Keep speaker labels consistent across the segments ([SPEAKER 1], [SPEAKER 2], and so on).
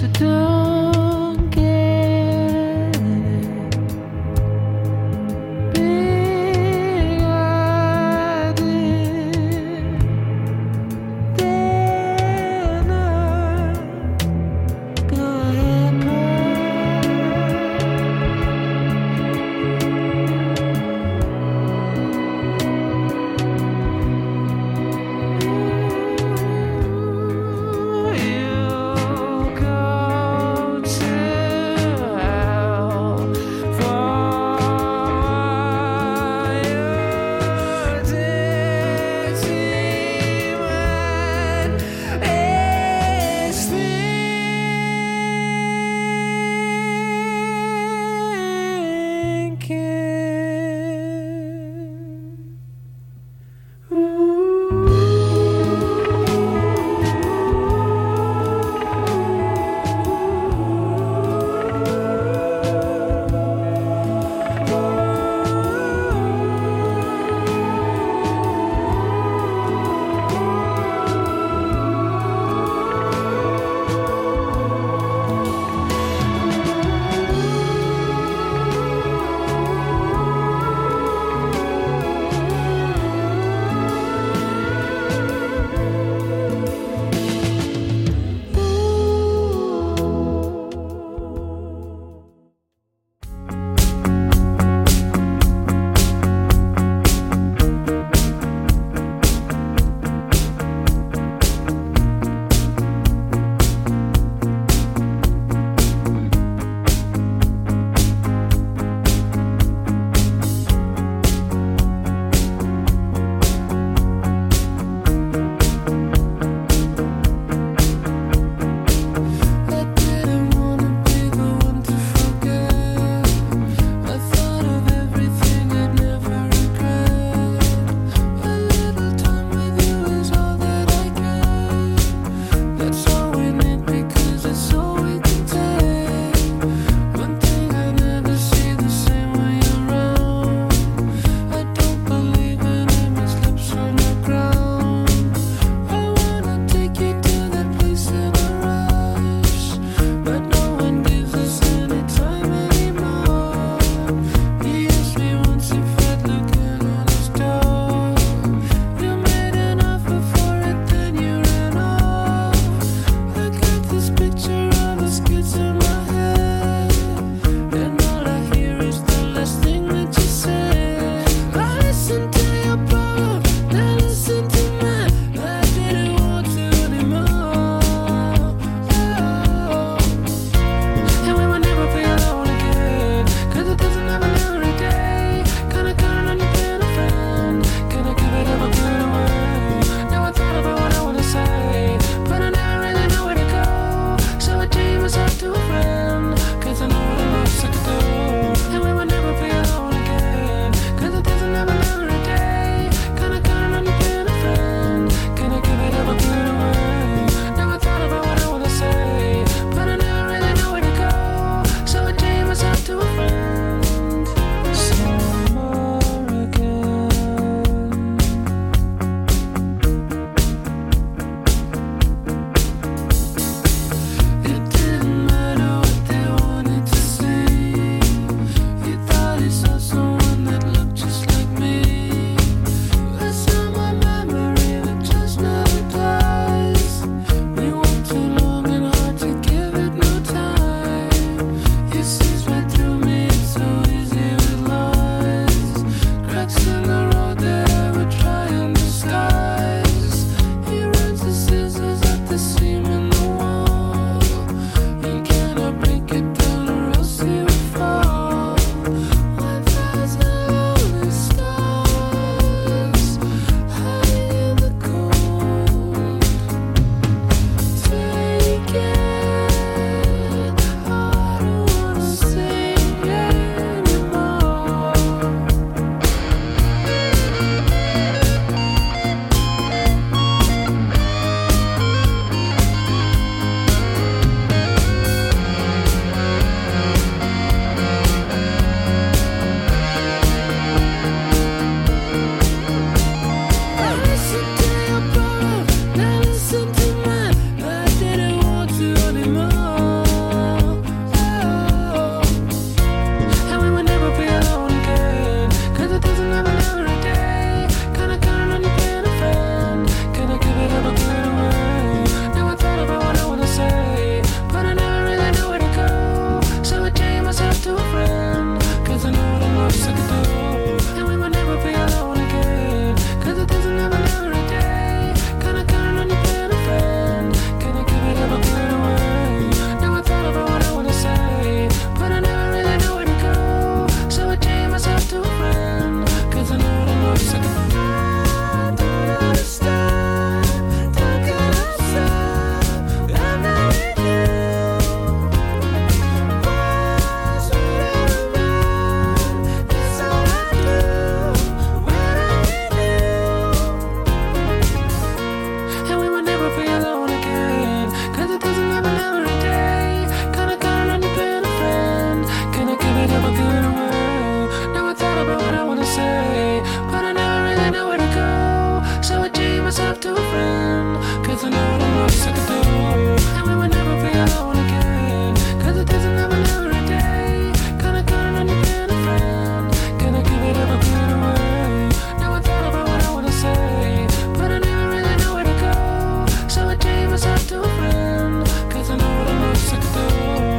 [SPEAKER 1] So don't get big idea. Then go ahead, you come never feel alone again. Cause it doesn't happen every day. Kinda count on you being a friend. Can I give it up or give it away? Now I thought about what I wanna say, but I never really know where to go. So I chained myself to a friend. Cause I know the most I could do. And we would never be alone again. Cause it doesn't happen every day. Kinda count on you being a friend. Can I give it up or give it away? Now I thought about what I wanna say, but I never really know where to go. So I chained myself to a friend. Cause I know the most I could do.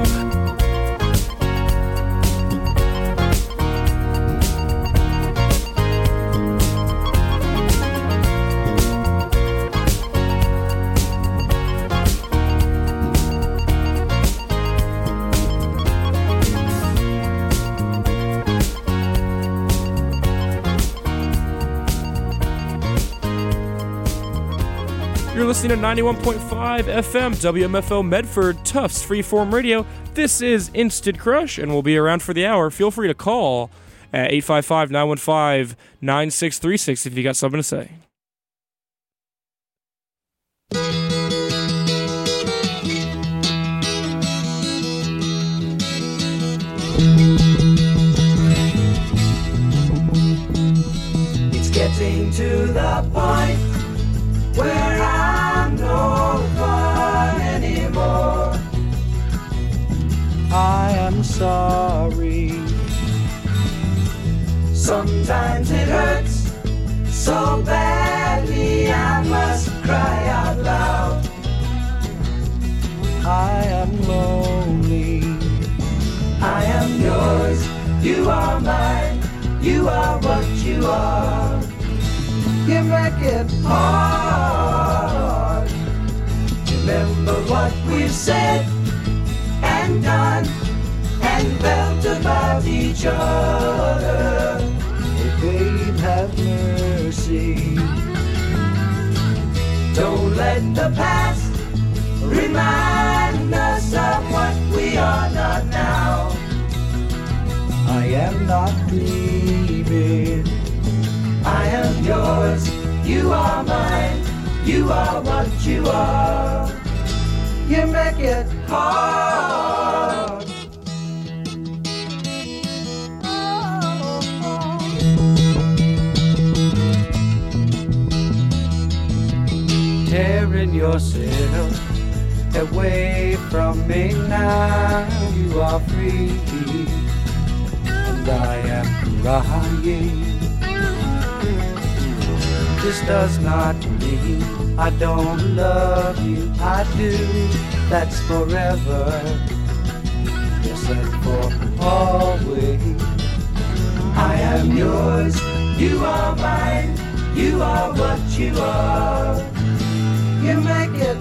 [SPEAKER 2] You're listening to 91.5 FM WMFO Medford, Tufts Freeform Radio. This is Instant Crush, and we'll be around for the hour. Feel free to call at 855-915-9636 if you got something to say.
[SPEAKER 3] It's getting to the point where I'm no fun anymore.
[SPEAKER 1] I am sorry.
[SPEAKER 3] Sometimes it hurts so badly I must cry out loud.
[SPEAKER 1] I am lonely.
[SPEAKER 3] I am yours, you are mine, you are what you are. You make it hard. Remember what we've said and done and felt about each other.
[SPEAKER 1] Oh, babe, have mercy.
[SPEAKER 3] Don't let the past remind us of what we are not now.
[SPEAKER 1] I am not dreaming.
[SPEAKER 3] I am yours, you are mine, you are what you are. You make it hard.
[SPEAKER 1] Tearing yourself away from me now. You are free, and I am crying. This does not mean I don't love you. I do, that's forever. Yes, and for always.
[SPEAKER 3] I am yours, you are mine, you are what you are. You make it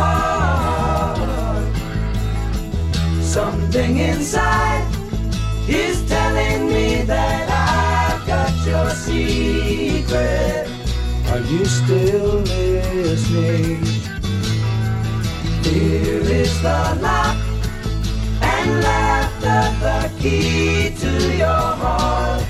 [SPEAKER 3] hard. Something inside is telling me that I've got your secret.
[SPEAKER 1] Are you still listening?
[SPEAKER 3] Here is the lock and laughter, the key to your heart.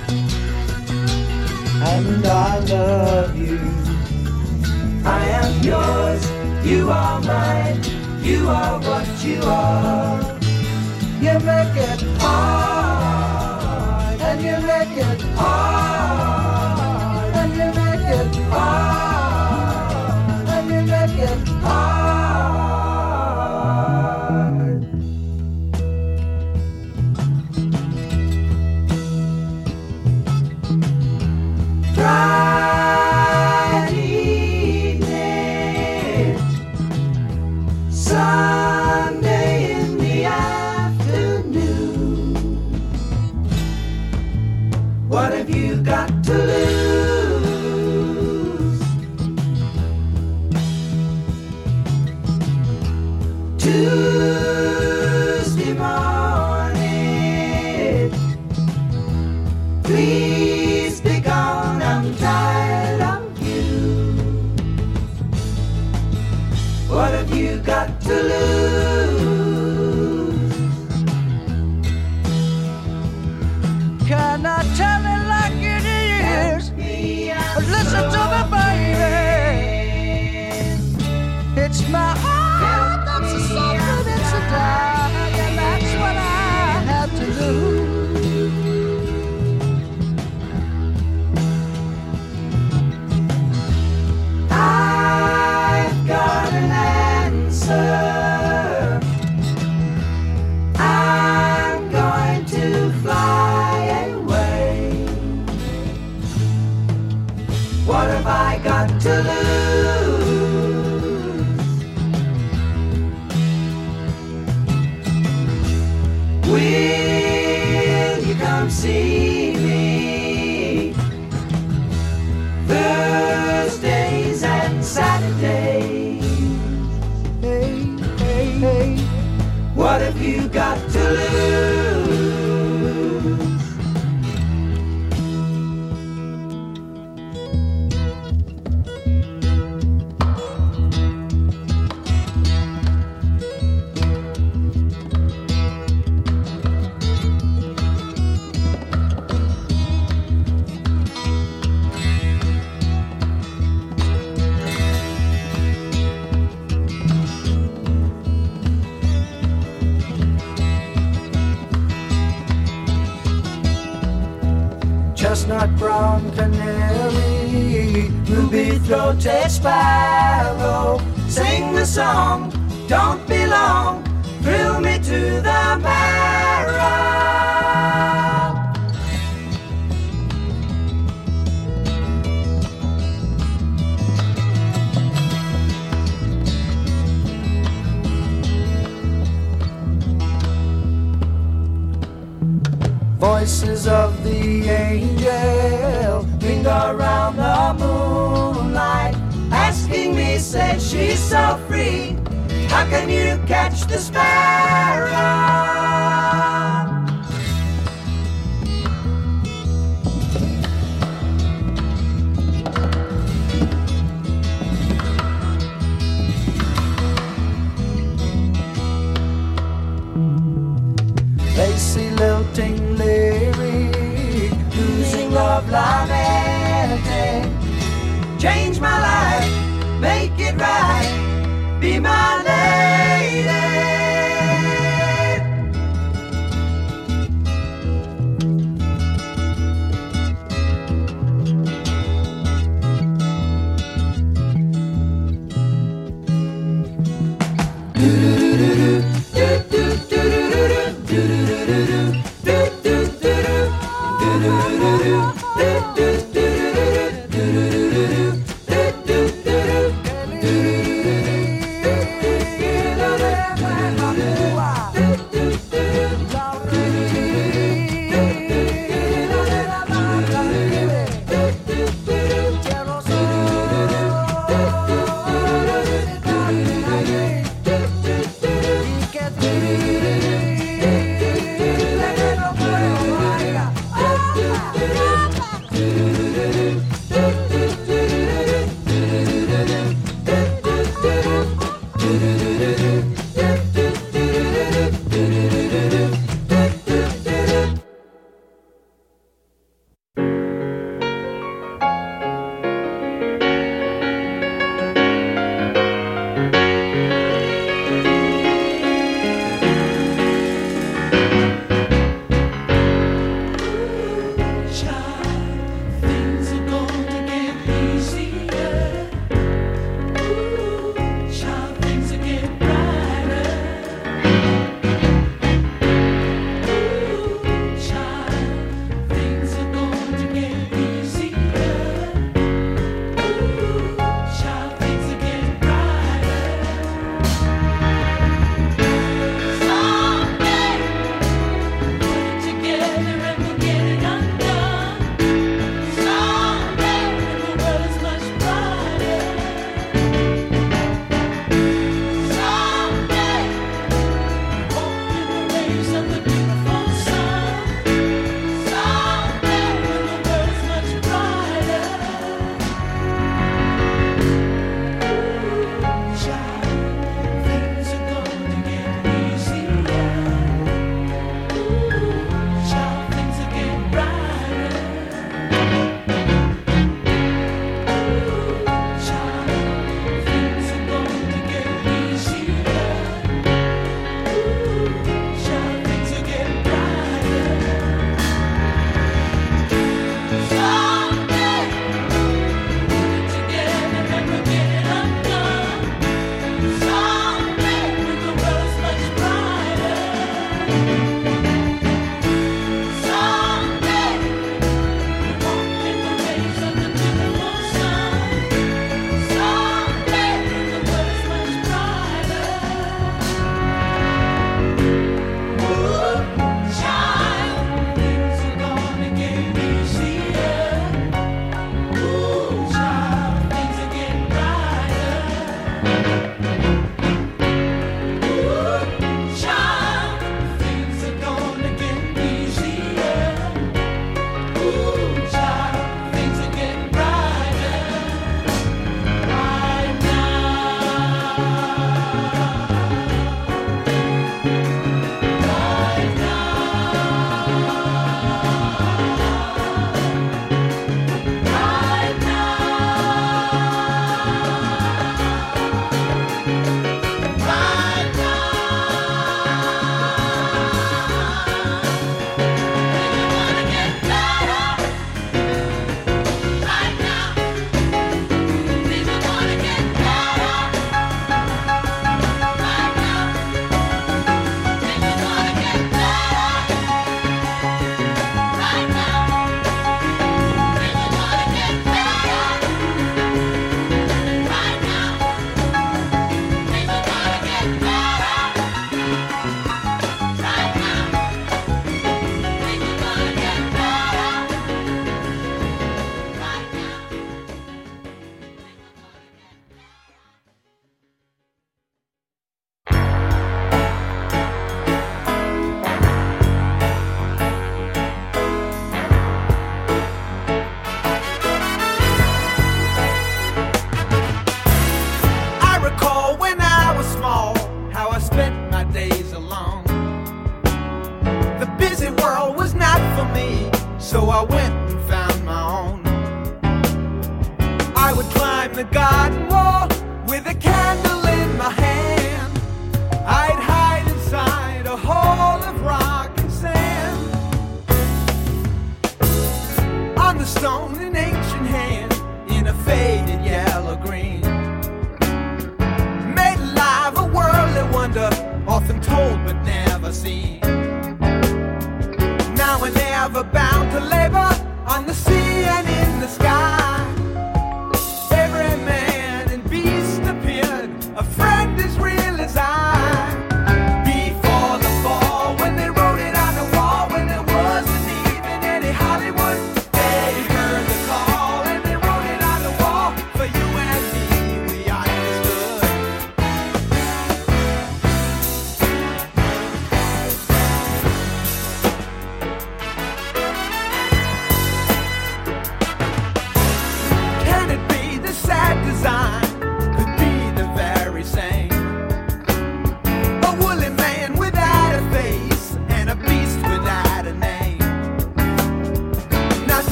[SPEAKER 1] And I love you.
[SPEAKER 3] I am yours, you are mine, you are what you are. You make it hard, and you make it hard, and you make it hard, and you make it hard. Sunday in the afternoon. What have you got to lose? Tuesday morning, please be gone, I'm tired of you. What have you got to lose?
[SPEAKER 1] Can I tell it like it is? Listen to me, baby.
[SPEAKER 3] It's my heart that's a suffering, it's a dying, and that's what I have to do. I've got an answer. I'm going to fly away. What have I got to lose? Will you come see me Thursdays and Saturdays? Hey, hey, hey, what have you got to lose? Chestnut brown canary, ruby-throated sparrow, sing the song, don't be long, thrill me to the marrow. Voices of the angel ring around the moonlight, asking me, say she's so free, how can you catch the sparrow? Lacy lilting lyric, losing love lamenting. Change my life, make it right, be my lady.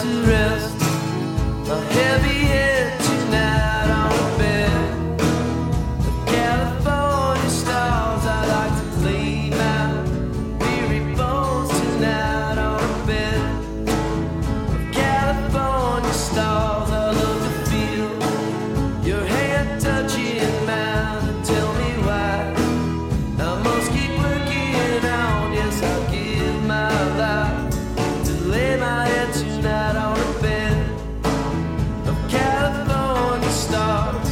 [SPEAKER 3] to rest my heavy head tonight on a bed of California stars. I like to lay my weary bones tonight on a bed of California stars. I love to feel your hand touching mine and tell me why I must keep working on. Yes, I'll give my life to lay my head tonight on a bed of California stars.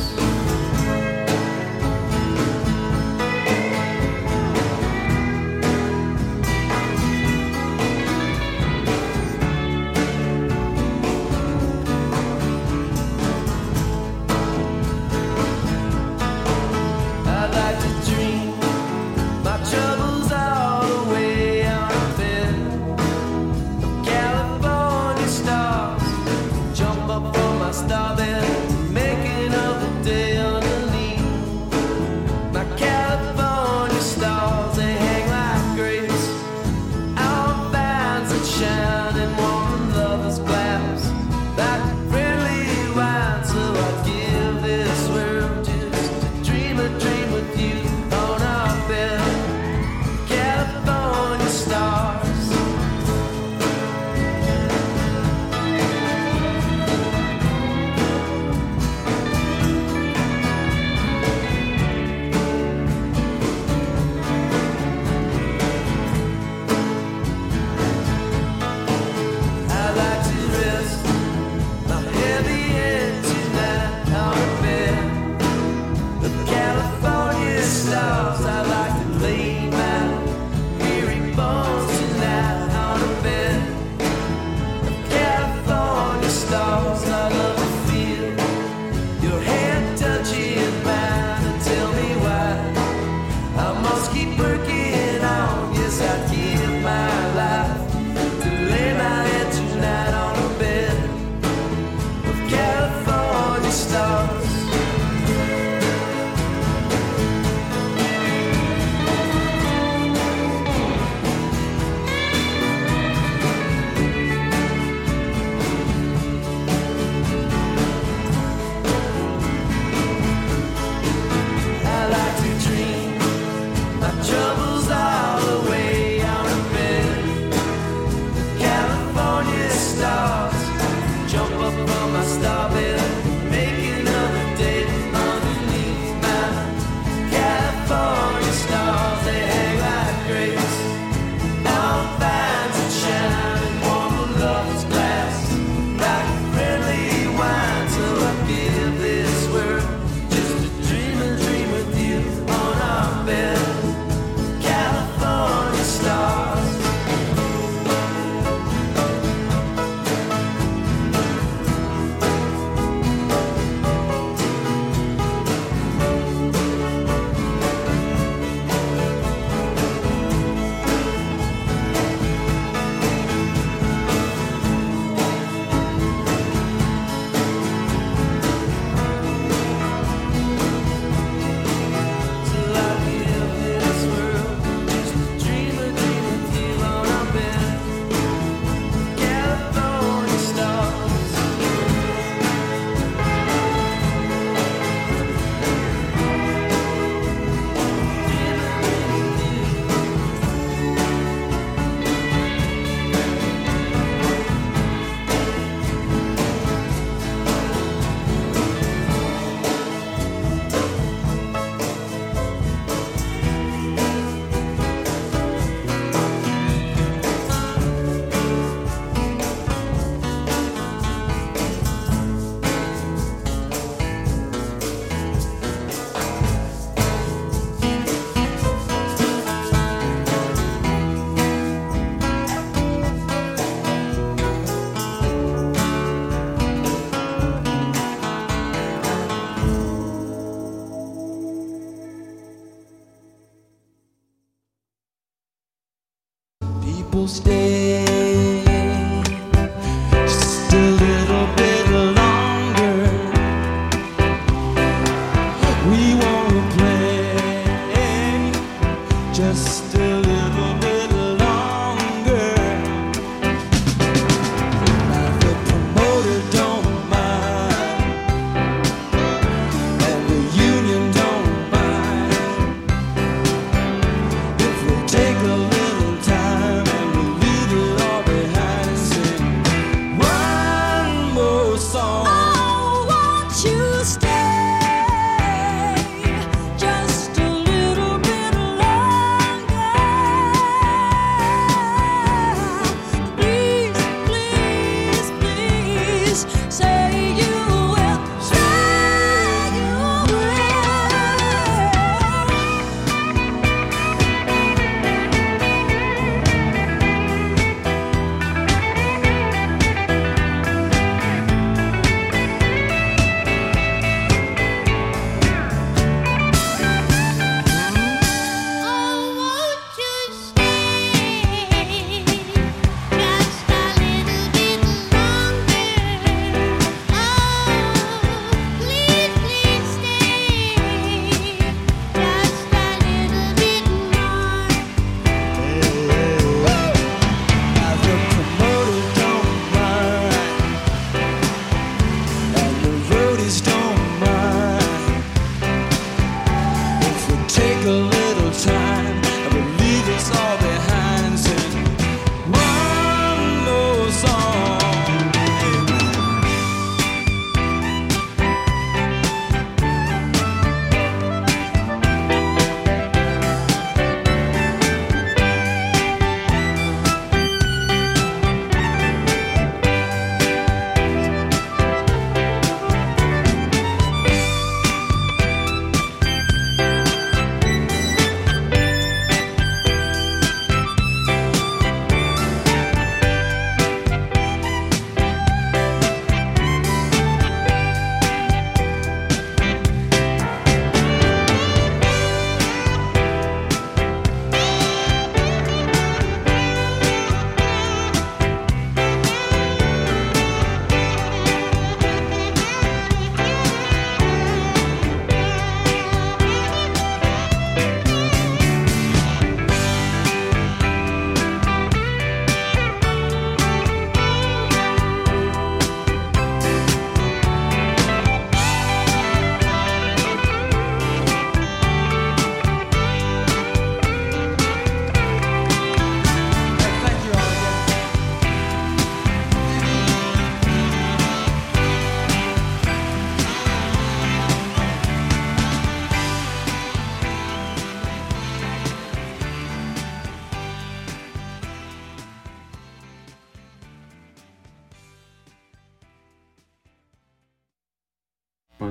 [SPEAKER 3] I'd like to dream my troubles all away on a bed of California stars. Jump up from my star bed, making of the day underneath my California stars. They hang like grapes on vines that shine in warm lovers' glass, like friendly wine. So I'd give this world just to dream a dream with you on our bed, California stars. I like to rest my heavy head tonight on a bed of California stars. I like to lay my weary bones tonight on a bed of California stars. I love to feel your hand touching mine and tell me why I must keep working on. Yes, I'd give my life to lay my head tonight on a bed of California stars. I like to dream my troubles all away on a bed of California stars. Jump up from my star bed, making of the day underneath my California stars. They hang like grapes on vines that shine in warm lover's glass, like friendly wine. So I give this world just to dream a dream with you on our bed, California stars. So I give this world just to dream a dream with you on our bed, California stars. People stay just a little bit longer. We want to play just a little bit longer. By the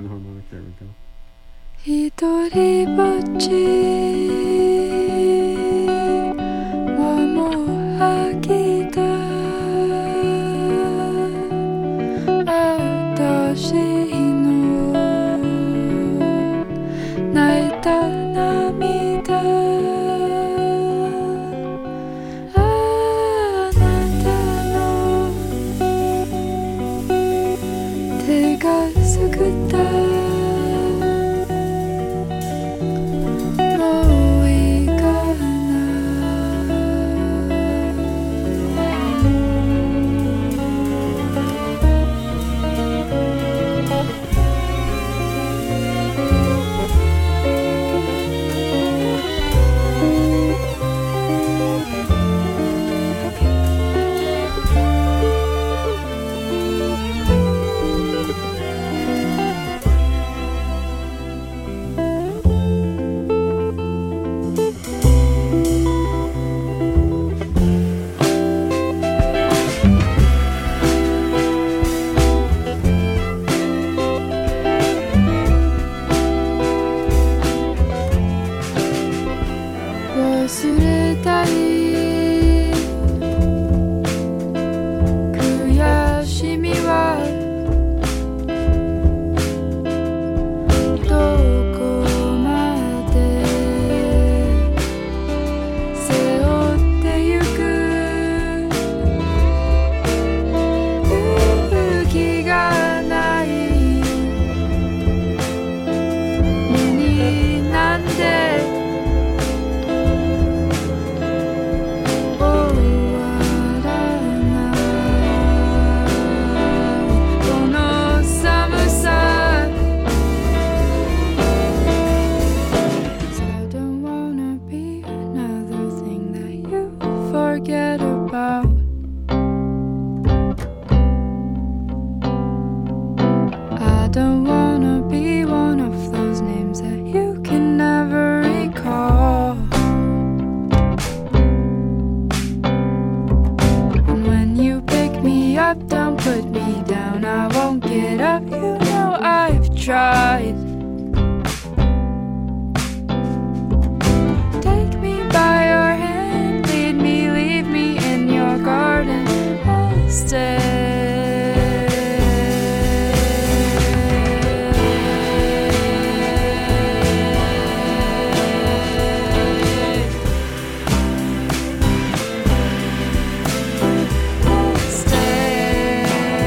[SPEAKER 4] on the harmonic. There we go.
[SPEAKER 5] ひとりぼっちはもう飽きた私の泣いた涙あなたの手がすくった忘れたい悔しみはどこまで背負ってゆく勇気がないのになんでforget about I don't wanna be one of those names that you can never recall And when you pick me up, don't put me down I won't get up, you know I've tried Take me by your hand leave me in your garden, I'll stay. I'll stay.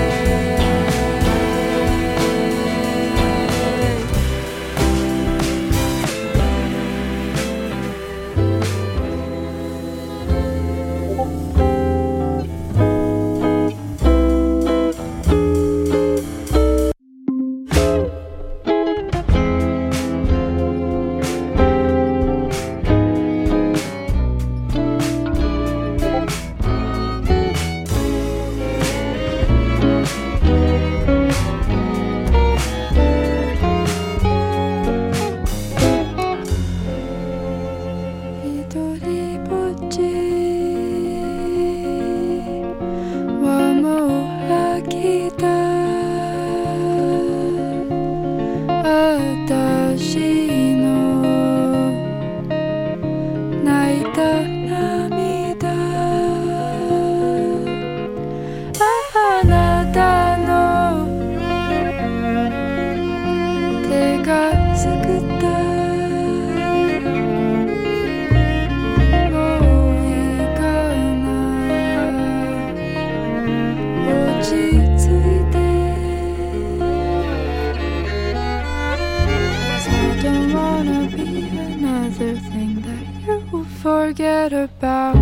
[SPEAKER 5] forget about.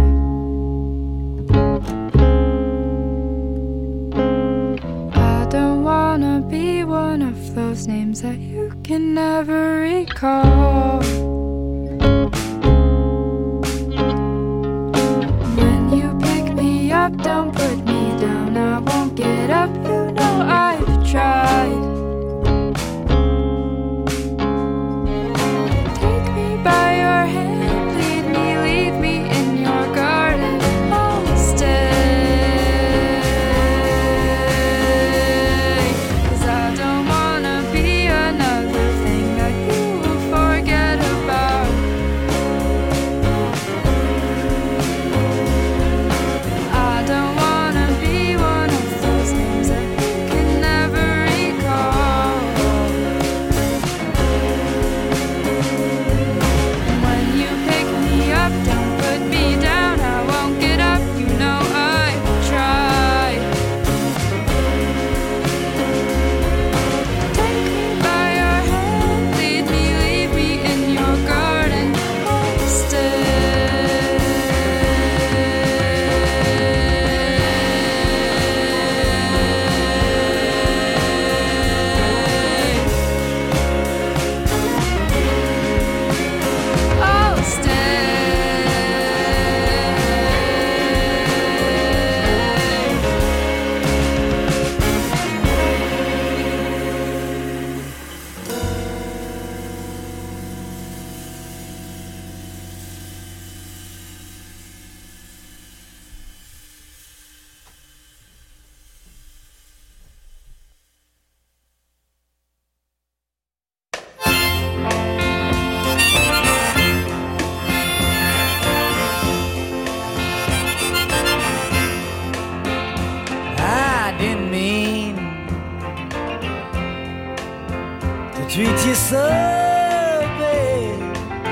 [SPEAKER 5] I don't wanna be one of those names that you can never recall. When you pick me up, don't put me down. I won't get up, you know I've tried. Take me by your hand, leave me in your garden. I'll stay, 'cause I don't wanna be a
[SPEAKER 3] so bad.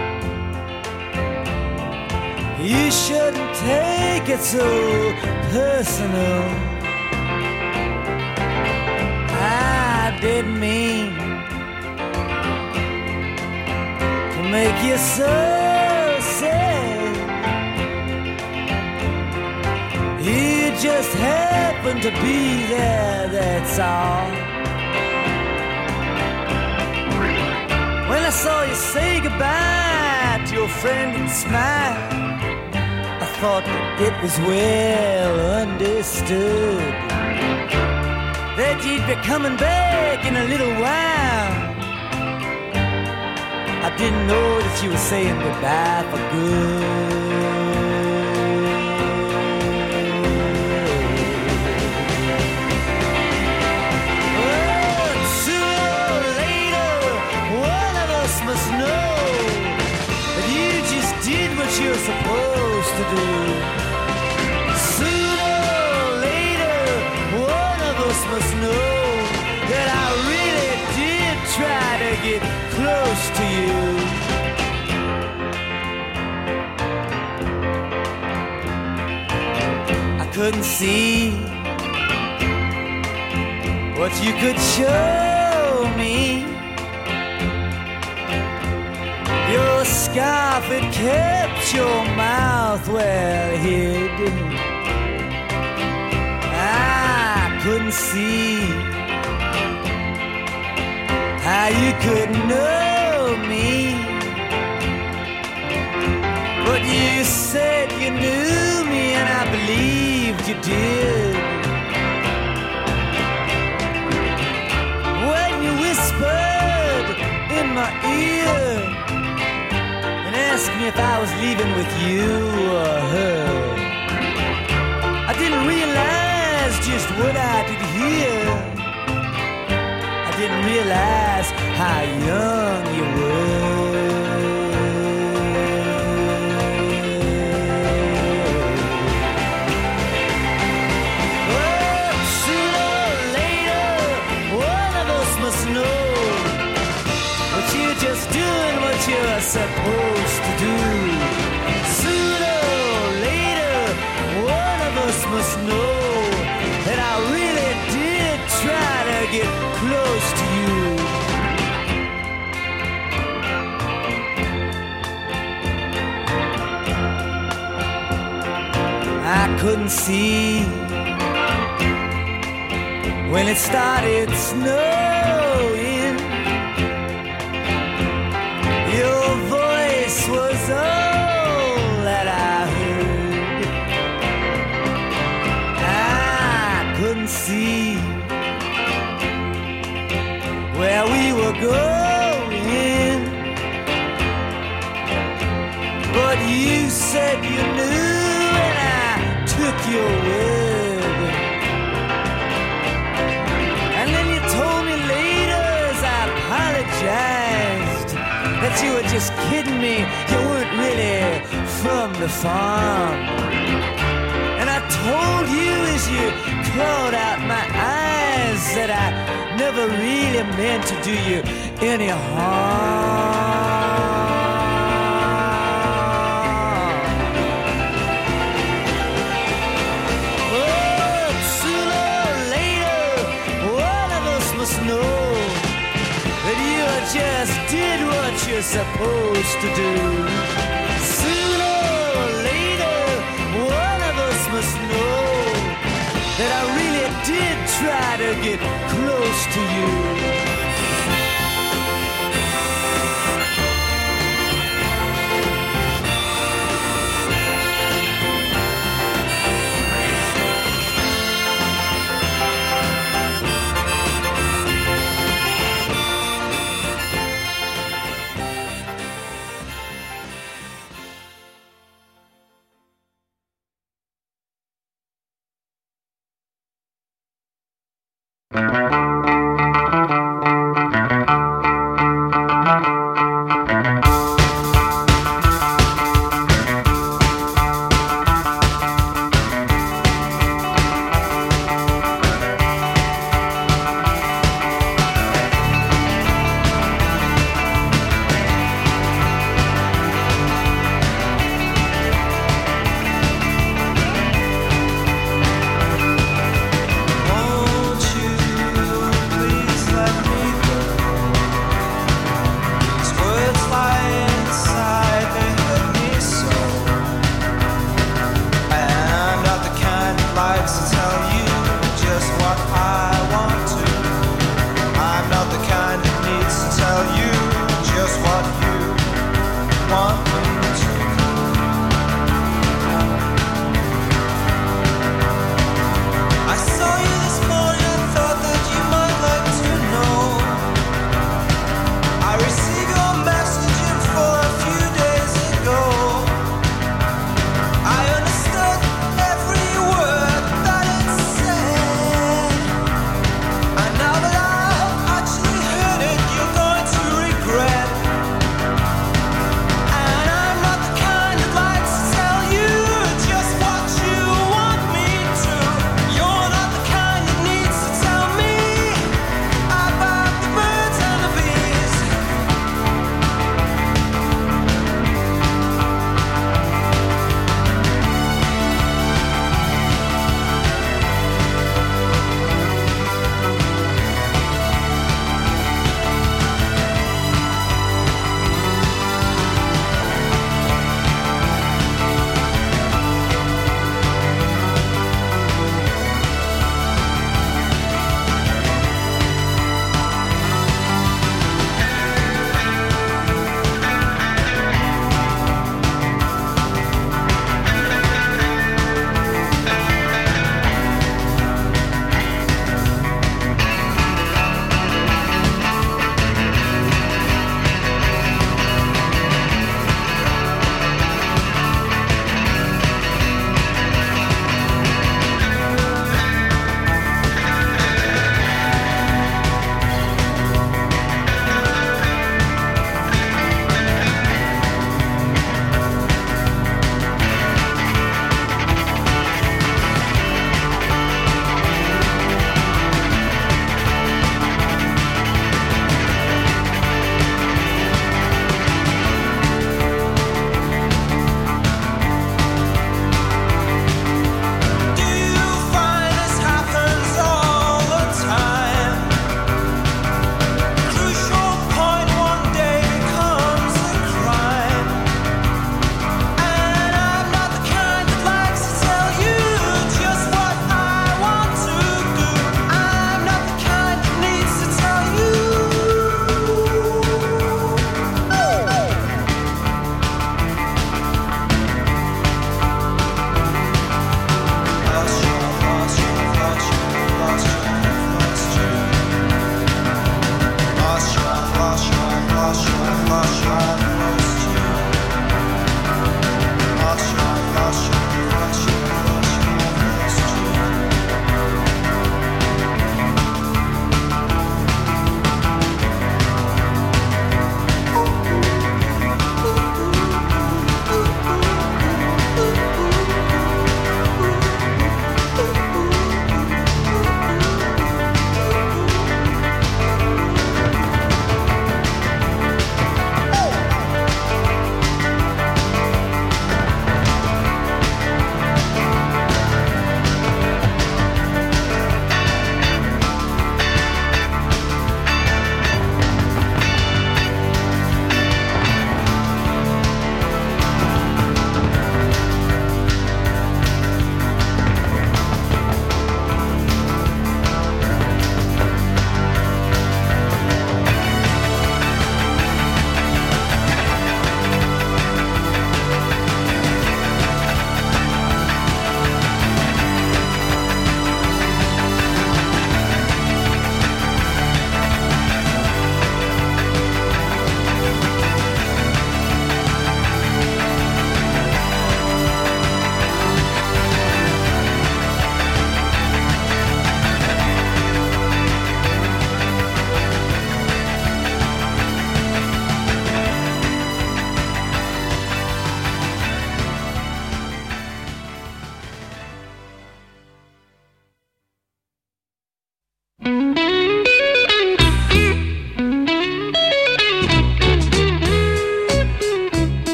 [SPEAKER 3] You shouldn't take it so personal. I didn't mean to make you so sad. You just happened to be there, that's all. When I saw you say goodbye to your friend and smile, I thought it was well understood that you'd be coming back in a little while. I didn't know that you were saying goodbye for good. Oh, sooner or later, one of us must know that you just did what you're supposed to do. Sooner or later, one of us must know that I really did try to get close to you. I couldn't see what you could show me. Your scarf, it kept your mouth well hid. I couldn't see how you could know me, but you said you knew me and I believed you did. When you whispered in my ear and asked me if I was leaving with you or her, I didn't realize just what I did hear. I didn't realize how young you were. Oh, sooner or later, one of us must know that you're just doing what you're supposed to do. Sooner or later, one of us must know that I really did try to get close to you. I couldn't see when it started snowing. Your voice was all that I heard. I couldn't see where we were going, but you said you knew and I took your word. And then you told me later as I apologized that you were just kidding me, you weren't really from the farm. And I told you as you clawed out my eyes that I never really meant to do you any harm. Oh, sooner or later, one of us must know that you just did what you're supposed to do. Sooner or later, one of us must know that I really did try to get close to you.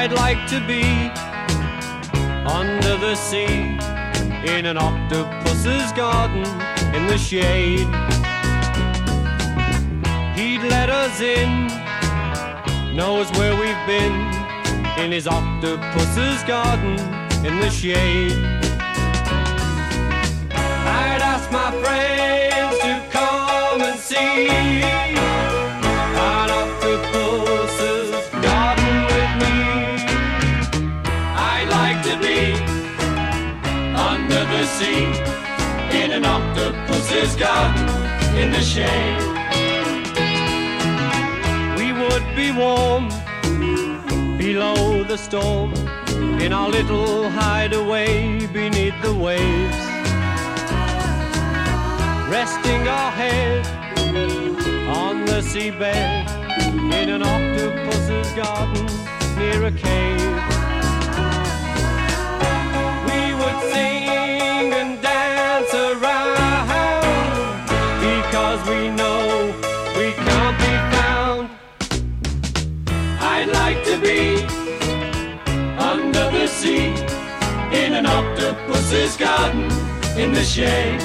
[SPEAKER 4] I'd like to be under the sea in an octopus's garden in the shade. He'd let us in, knows where we've been, in his octopus's garden in the shade. I'd ask my friends to come and see an octopus's garden with me. I'd like to be under the sea in an octopus's garden in the shade. We would be warm below the storm in our little hideaway beneath the waves, resting our head on the seabed in an octopus's garden near a cave. We would sing and dance around because we know we can't be found. I'd like to be under the sea in an octopus's garden in the shade.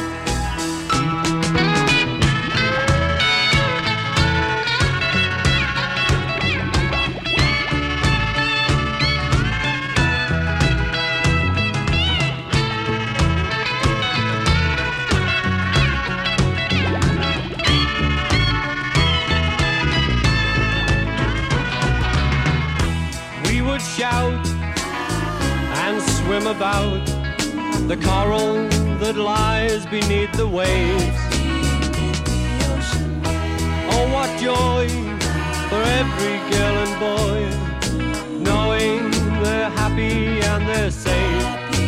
[SPEAKER 4] Shout and swim about the coral that lies beneath the waves. Oh, what joy for every girl and boy, knowing they're happy and they're safe.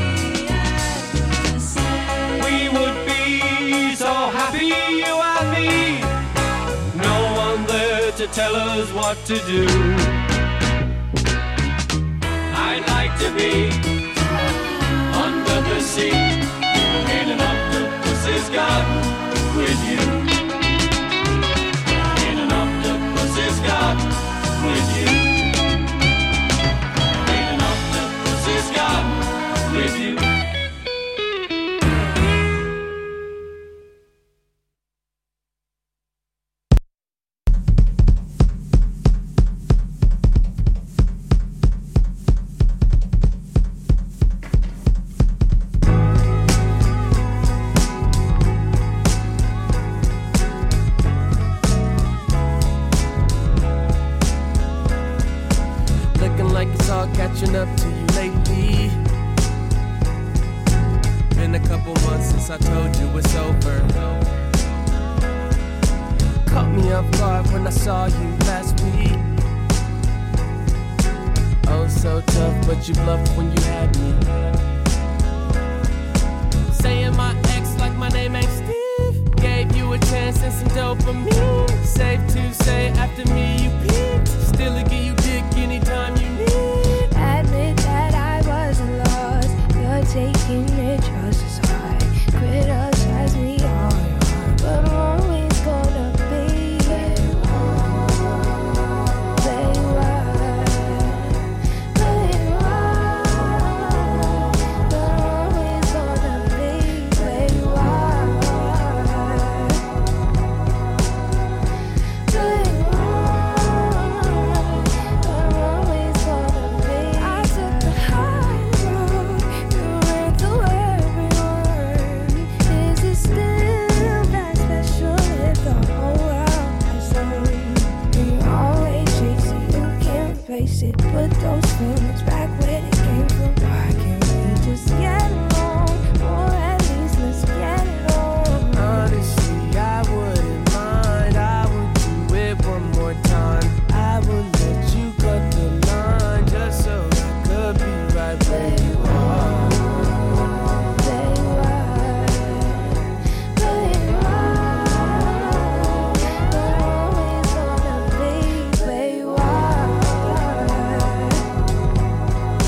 [SPEAKER 4] We would be so happy, you and me, no one there to tell us what to do. I'd like to be under the sea in an octopus's garden with you. In an octopus's garden with you. In an octopus's garden with you.
[SPEAKER 6] Catching up to you lately. Been a couple months since I told you it's over. Caught me off guard when I saw you last week. Oh, so tough, but you bluffed when you had me. Saying my ex like my name ain't Steve. Gave you a chance and some dopamine. Safe to say after me you peaked. Still to give you dick anytime you need.
[SPEAKER 5] Admit that I was lost. You're taking it just as hard. Criticize me all your heart, but I'm always gonna be where you are. Where you are. Where you are. But I'm always gonna be where you are. Where you put those feelings back where they came from. Why can't we just get along? Or at least let's get it on.
[SPEAKER 6] Honestly, I wouldn't mind. I would do it one more time. I would let you cut the line just so I could be right where you are.
[SPEAKER 5] There you are. There you are. But I'm always gonna be where you are.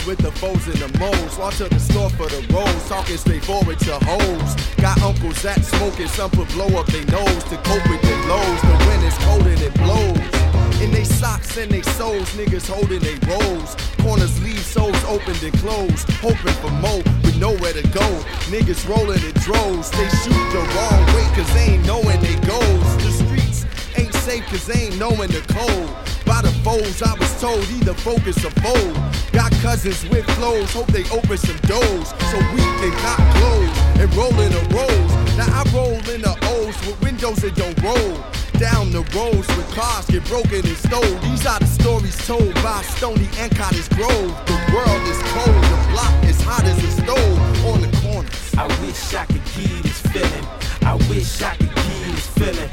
[SPEAKER 7] with the foes and the moles. Walk to the store for the rolls, talking straightforward to hoes. Got uncles that smoking, some put blow up their nose to cope with their lows. The wind is cold and it blows. In they socks and they soles, niggas holding they rolls. Corners leave souls opened and closed, hoping for more with nowhere to go. Niggas rolling in droves, they shoot the wrong way cause they ain't knowing they goes. The streets ain't safe cause they ain't knowing the code. By the foes I was told either focus or fold. Got cousins with flows, hope they open some doors so we can cop clothes and roll in the rolls. Now I roll in the O's with windows that don't roll. Down the roads with cars get broken and stole. These are the stories told by Stony and Cottage Grove. The world is cold, the block is hot as a stove on the corners.
[SPEAKER 8] I wish I could get this feeling. I wish I could get this feeling.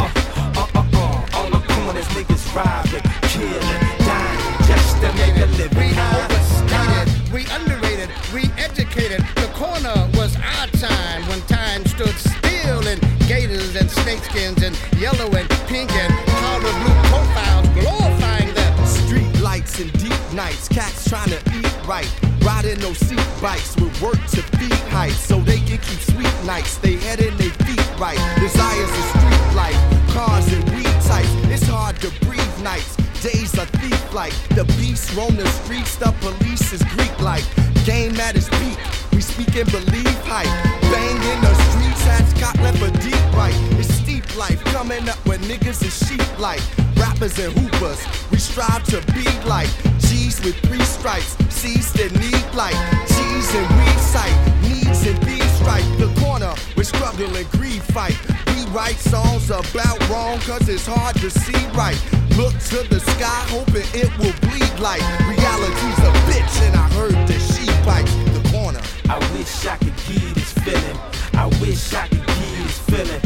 [SPEAKER 8] On the corners, niggas robbing, killing, dying just to make a living.
[SPEAKER 9] We overstated, we underrated, we educated. The corner was our time when time stood still in gators and snakeskins and yellow and pink and powder blue profiles glorifying them.
[SPEAKER 7] Street lights and deep nights, cats trying to eat right. Riding those seat bikes with work to feed heights so they can keep sweet nights. They head in they feet right. Desires of street life, cars and weed types. It's hard to breathe nights. Days are thief-like. The beast roam the streets, the police is Greek-like. Game at its peak, we speak and believe hype. Bang in the streets, hats caught left a deep right. It's steep life, coming up with niggas is sheep like. Rappers and hoopers, we strive to be like G's with 3 stripes, C's that need like G's and weed sight, needs and bees strike. The corner, we struggle and greed fight. We write songs about wrong cause it's hard to see right. Look to the sky hoping it will bleed like reality's a bitch and I heard that she bites the corner.
[SPEAKER 8] I wish I could get this feeling. I wish I could get this feeling.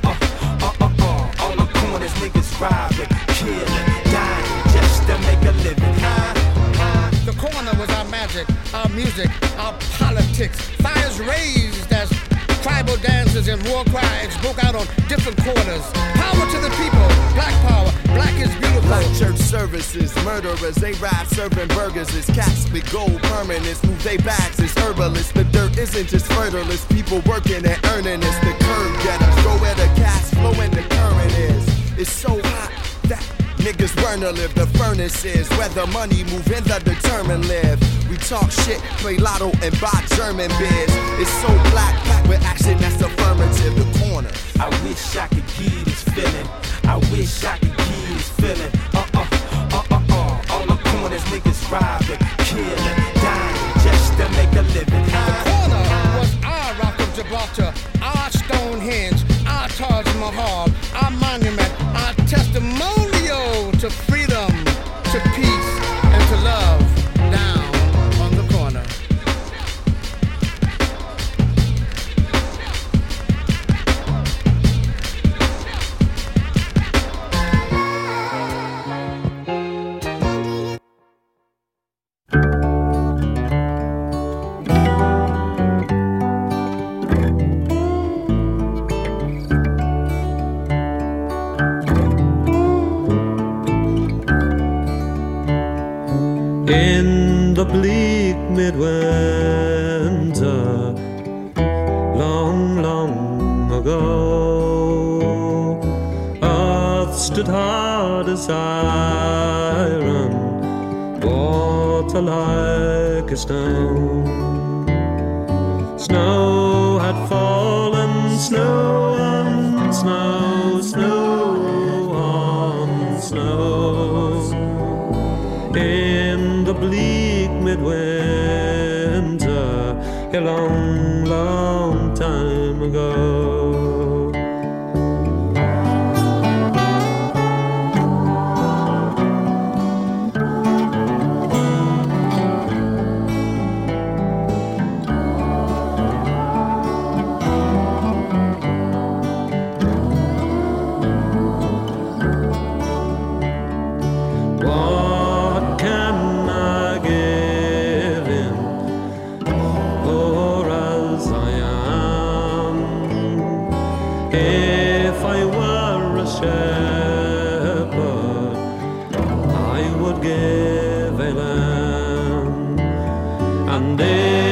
[SPEAKER 8] On the corners, niggas robbing, killing, dying just to make a living.
[SPEAKER 9] The corner was our magic, our music, our politics. Fires raised as tribal dances and war cries broke out on different corners. Power to the people, black power, black is beautiful.
[SPEAKER 7] Black church services, murderers, they ride serving burgers. It's cats with gold permanents, move they bags, it's herbalists. The dirt isn't just fertile, it's people working and earning. It's the curb getters, go where the cash flow and the current is. It's so hot that niggas burn to live. The furnace is where the money move and the determined live. We talk shit, play lotto and buy German beers. It's so black, packed with action that's affirmative. The corner.
[SPEAKER 8] I wish I could get this feeling. I wish I could get this feeling. On the corners, niggas robbing, killing, dying just to make a living.
[SPEAKER 9] The corner was our Rock of Gibraltar, our Stonehenge, our Taj Mahal, our monument, our testimonial to freedom, to peace, and to love. Down on the corner.
[SPEAKER 4] In the bleak midwinter, long, long ago, earth stood hard as iron, water like a stone. Snow had fallen, snow on snow, snow on snow. In the bleak midwinter, a long, long time ago. someday.